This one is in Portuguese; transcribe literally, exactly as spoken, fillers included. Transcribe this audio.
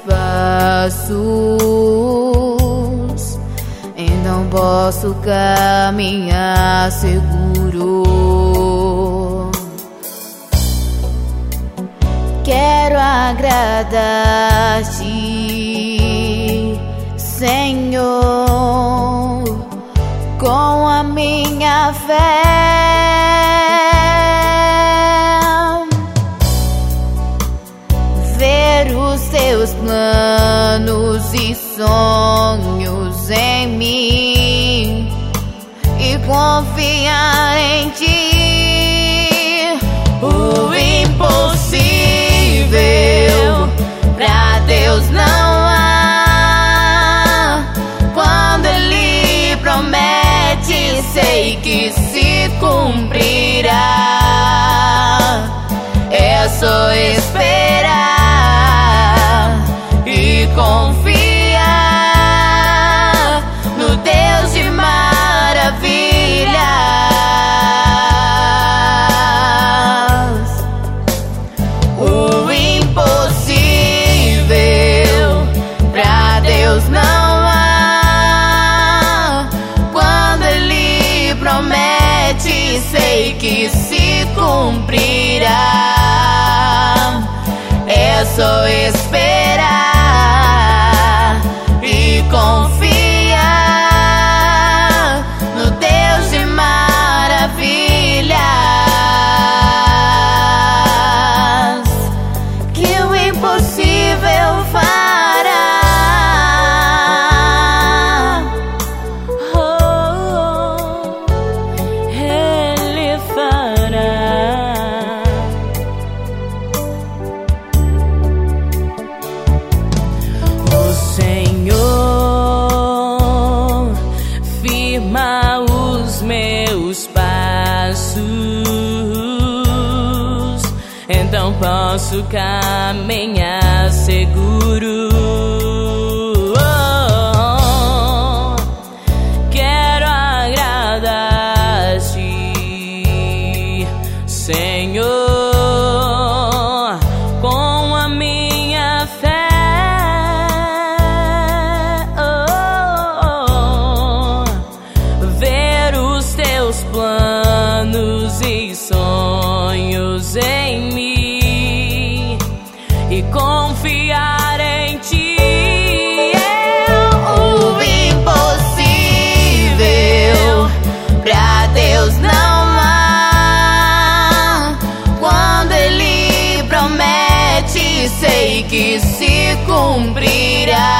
passos, então posso caminhar seguro. Quero agradar-te, Senhor, com a minha fé. Ver os teus planos e sonhos em mim e confiar em ti. O impossível pra Deus não há. Quando Ele promete, sei que se cumprirá. É só esperar e confiar no Deus de maravilhas. O impossível pra Deus não há. Quando Ele promete, sei que se cumprirá. É só esperar e confiar no Deus de maravilhas, que o impossível fará. Oh, Ele fará. Senhor, firma os meus passos, então posso caminhar seguro. Oh, quero agradar-te, Senhor, com a minha fé. Planos e sonhos em mim e confiar em ti. O impossível pra Deus não há. Quando Ele promete, sei que se cumprirá.